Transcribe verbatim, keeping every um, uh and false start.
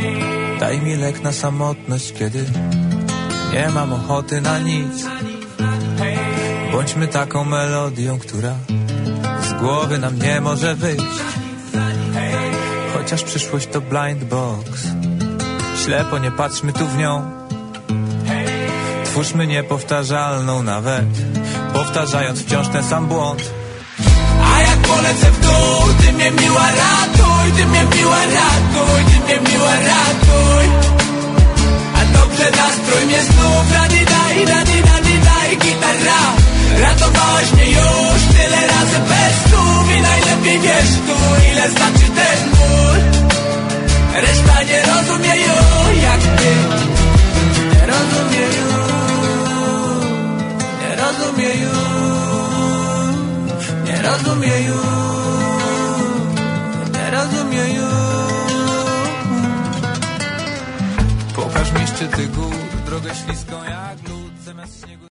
Daj mi lek na samotność, kiedy nie mam ochoty na nic. Bądźmy taką melodią, która z głowy nam nie może wyjść. Chociaż przyszłość to blind box, ślepo nie patrzmy tu w nią. Twórzmy niepowtarzalną nawet, powtarzając wciąż ten sam błąd. A jak polecę w dół, ty mnie miła ratuj, ty mnie miła ratuj, ty mnie miła ratuj. A dobrze nastrój mnie znów, radi daj, radi radi daj, gitara. Ratowałaś mnie już tyle razy bez słów i najlepiej wiesz tu, ile znaczy ten ból. Reszta nie rozumieją jak ty, nie rozumieją, nie rozumieją, nie rozumieją, nie rozumieją. Pokaż mi szczyty gór, drogę śliską jak lód zamiast śniegu.